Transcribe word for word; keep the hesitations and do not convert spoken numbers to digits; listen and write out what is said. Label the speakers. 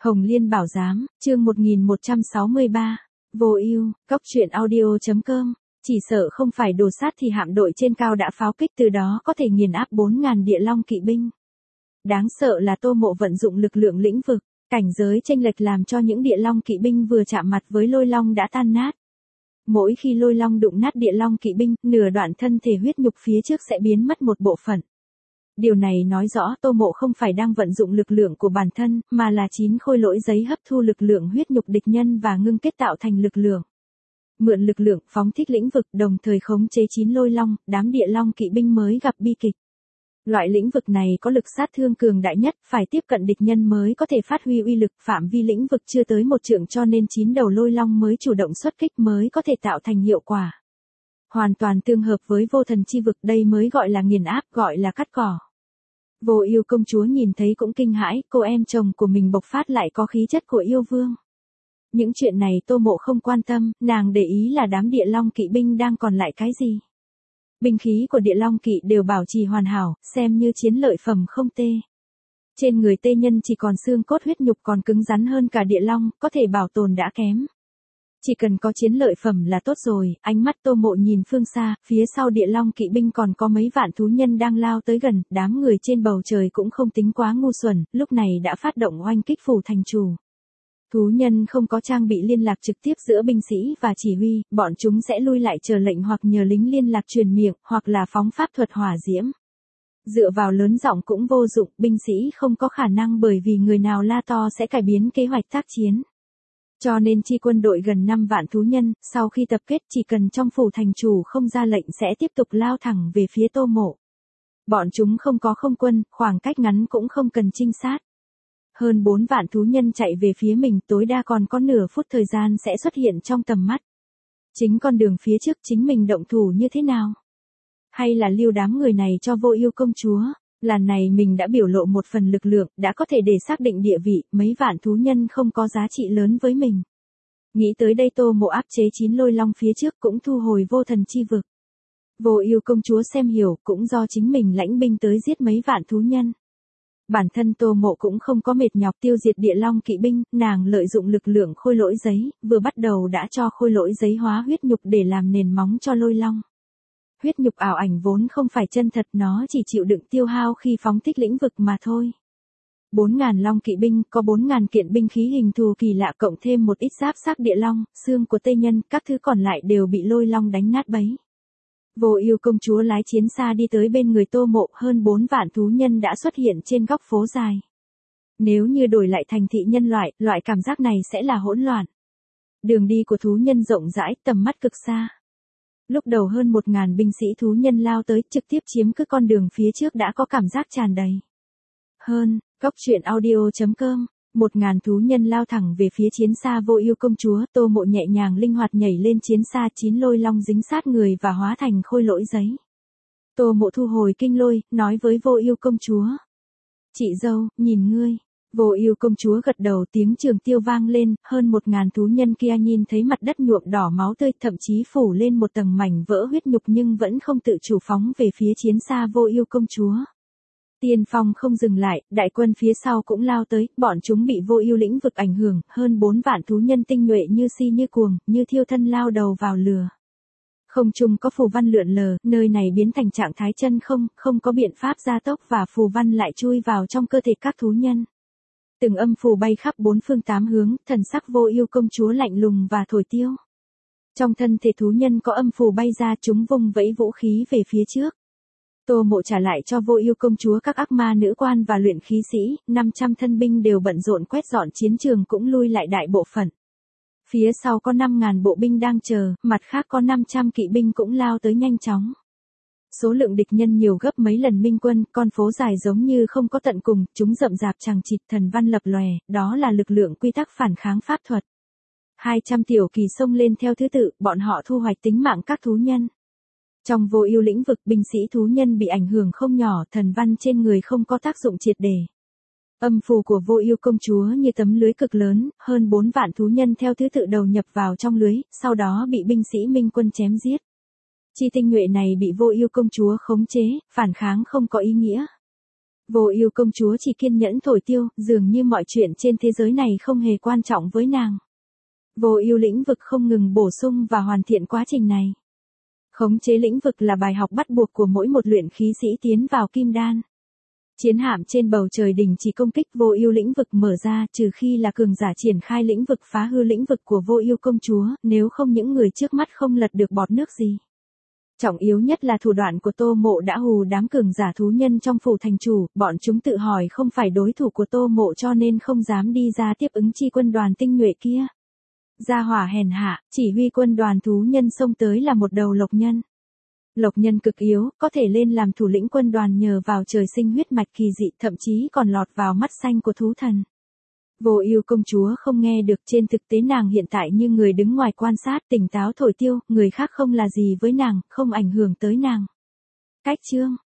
Speaker 1: Hồng Liên Bảo Giám, chương một nghìn một trăm sáu mươi ba. Vô ưu, cốc truyện audio.com. Chỉ sợ không phải đồ sát thì hạm đội trên cao đã pháo kích, từ đó có thể nghiền áp bốn ngàn địa long kỵ binh. Đáng sợ là Tô Mộ vận dụng lực lượng lĩnh vực, cảnh giới chênh lệch làm cho những địa long kỵ binh vừa chạm mặt với lôi long đã tan nát. Mỗi khi lôi long đụng nát địa long kỵ binh, nửa đoạn thân thể huyết nhục phía trước sẽ biến mất một bộ phận. Điều này nói rõ Tô Mộ không phải đang vận dụng lực lượng của bản thân, mà là chín khôi lỗi giấy hấp thu lực lượng huyết nhục địch nhân và ngưng kết tạo thành lực lượng. Mượn lực lượng phóng thích lĩnh vực, đồng thời khống chế chín lôi long, đám địa long kỵ binh mới gặp bi kịch. Loại lĩnh vực này có lực sát thương cường đại nhất, phải tiếp cận địch nhân mới có thể phát huy uy lực, phạm vi lĩnh vực chưa tới một trượng, cho nên chín đầu lôi long mới chủ động xuất kích mới có thể tạo thành hiệu quả. Hoàn toàn tương hợp với vô thần chi vực, đây mới gọi là nghiền áp, gọi là cắt cỏ. Vô Ưu công chúa nhìn thấy cũng kinh hãi, cô em chồng của mình bộc phát lại có khí chất của yêu vương. Những chuyện này Tô Mộ không quan tâm, nàng để ý là đám địa long kỵ binh đang còn lại cái gì. Binh khí của địa long kỵ đều bảo trì hoàn hảo, xem như chiến lợi phẩm không tê. Trên người tê nhân chỉ còn xương cốt, huyết nhục còn cứng rắn hơn cả địa long, có thể bảo tồn đã kém. Chỉ cần có chiến lợi phẩm là tốt rồi. Ánh mắt Tô Mộ nhìn phương xa, phía sau địa long kỵ binh còn có mấy vạn thú nhân đang lao tới gần, đám người trên bầu trời cũng không tính quá ngu xuẩn, lúc này đã phát động oanh kích phủ thành chủ. Thú nhân không có trang bị liên lạc trực tiếp giữa binh sĩ và chỉ huy, bọn chúng sẽ lui lại chờ lệnh hoặc nhờ lính liên lạc truyền miệng, hoặc là phóng pháp thuật hỏa diễm. Dựa vào lớn giọng cũng vô dụng, binh sĩ không có khả năng, bởi vì người nào la to sẽ cải biến kế hoạch tác chiến. Cho nên chi quân đội gần năm vạn thú nhân, sau khi tập kết chỉ cần trong phủ thành chủ không ra lệnh sẽ tiếp tục lao thẳng về phía Tô Mộ. Bọn chúng không có không quân, khoảng cách ngắn cũng không cần trinh sát. Hơn bốn vạn thú nhân chạy về phía mình, tối đa còn có nửa phút thời gian sẽ xuất hiện trong tầm mắt. Chính con đường phía trước chính mình động thủ như thế nào? Hay là lưu đám người này cho Vô Ưu công chúa? Lần này mình đã biểu lộ một phần lực lượng, đã có thể để xác định địa vị, mấy vạn thú nhân không có giá trị lớn với mình. Nghĩ tới đây Tô Mộ áp chế chín lôi long phía trước, cũng thu hồi vô thần chi vực. Vô Ưu công chúa xem hiểu, cũng do chính mình lãnh binh tới giết mấy vạn thú nhân. Bản thân Tô Mộ cũng không có mệt nhọc tiêu diệt địa long kỵ binh, nàng lợi dụng lực lượng khôi lỗi giấy, vừa bắt đầu đã cho khôi lỗi giấy hóa huyết nhục để làm nền móng cho lôi long. Huyết nhục ảo ảnh vốn không phải chân thật, nó chỉ chịu đựng tiêu hao khi phóng thích lĩnh vực mà thôi. Bốn ngàn long kỵ binh, có bốn ngàn kiện binh khí hình thù kỳ lạ, cộng thêm một ít giáp xác địa long, xương của tây nhân, các thứ còn lại đều bị lôi long đánh nát bấy. Vô Ưu công chúa lái chiến xa đi tới bên người Tô Mộ, hơn bốn vạn thú nhân đã xuất hiện trên góc phố dài. Nếu như đổi lại thành thị nhân loại, loại cảm giác này sẽ là hỗn loạn. Đường đi của thú nhân rộng rãi, tầm mắt cực xa. Lúc đầu hơn một ngàn binh sĩ thú nhân lao tới, trực tiếp chiếm cứ con đường phía trước đã có cảm giác tràn đầy. Hơn, cốc truyện audio.com. Một ngàn thú nhân lao thẳng về phía chiến xa Vô Ưu công chúa, Tô Mộ nhẹ nhàng linh hoạt nhảy lên chiến xa, chín lôi long dính sát người và hóa thành khôi lỗi giấy. Tô Mộ thu hồi kinh lôi, nói với Vô Ưu công chúa. Chị dâu, nhìn ngươi. Vô Ưu công chúa gật đầu, tiếng trường tiêu vang lên, hơn một ngàn thú nhân kia nhìn thấy mặt đất nhuộm đỏ máu tươi, thậm chí phủ lên một tầng mảnh vỡ huyết nhục, nhưng vẫn không tự chủ phóng về phía chiến xa Vô Ưu công chúa. Tiên phong không dừng lại, đại quân phía sau cũng lao tới, bọn chúng bị Vô Ưu lĩnh vực ảnh hưởng, hơn bốn vạn thú nhân tinh nhuệ như si như cuồng, như thiêu thân lao đầu vào lửa. Không trung có phù văn lượn lờ, nơi này biến thành trạng thái chân không, không có biện pháp gia tốc và phù văn lại chui vào trong cơ thể các thú nhân. Từng âm phù bay khắp bốn phương tám hướng, thần sắc Vô Ưu công chúa lạnh lùng và thổi tiêu. Trong thân thể thú nhân có âm phù bay ra, chúng vung vẫy vũ khí về phía trước. Tô Mộ trả lại cho Vô Ưu công chúa các ác ma nữ quan và luyện khí sĩ, năm trăm thân binh đều bận rộn quét dọn chiến trường, cũng lui lại đại bộ phận. Phía sau có năm ngàn bộ binh đang chờ, mặt khác có năm trăm kỵ binh cũng lao tới nhanh chóng. Số lượng địch nhân nhiều gấp mấy lần minh quân, con phố dài giống như không có tận cùng, chúng rậm rạp chằng chịt, thần văn lập lòe, đó là lực lượng quy tắc phản kháng pháp thuật. hai trăm tiểu kỳ xông lên theo thứ tự, bọn họ thu hoạch tính mạng các thú nhân. Trong Vô Ưu lĩnh vực, binh sĩ thú nhân bị ảnh hưởng không nhỏ, thần văn trên người không có tác dụng triệt để. Âm phù của Vô Ưu công chúa như tấm lưới cực lớn, hơn bốn vạn thú nhân theo thứ tự đầu nhập vào trong lưới, sau đó bị binh sĩ minh quân chém giết. Chi tinh nhuệ này bị Vô Ưu công chúa khống chế, phản kháng không có ý nghĩa. Vô Ưu công chúa chỉ kiên nhẫn thổi tiêu, dường như mọi chuyện trên thế giới này không hề quan trọng với nàng. Vô Ưu lĩnh vực không ngừng bổ sung và hoàn thiện quá trình này. Khống chế lĩnh vực là bài học bắt buộc của mỗi một luyện khí sĩ tiến vào kim đan. Chiến hạm trên bầu trời đình chỉ công kích, Vô Ưu lĩnh vực mở ra, trừ khi là cường giả triển khai lĩnh vực phá hư lĩnh vực của Vô Ưu công chúa, nếu không những người trước mắt không lật được bọt nước gì. Trọng yếu nhất là thủ đoạn của Tô Mộ đã hù đám cường giả thú nhân trong phủ thành chủ, bọn chúng tự hỏi không phải đối thủ của Tô Mộ cho nên không dám đi ra tiếp ứng chi quân đoàn tinh nhuệ kia. Gia hỏa hèn hạ, chỉ huy quân đoàn thú nhân xông tới là một đầu lộc nhân. Lộc nhân cực yếu, có thể lên làm thủ lĩnh quân đoàn nhờ vào trời sinh huyết mạch kỳ dị, thậm chí còn lọt vào mắt xanh của thú thần. Vô Ưu công chúa không nghe được, trên thực tế nàng hiện tại như người đứng ngoài quan sát, tỉnh táo thổi tiêu, người khác không là gì với nàng, không ảnh hưởng tới nàng. Cách chương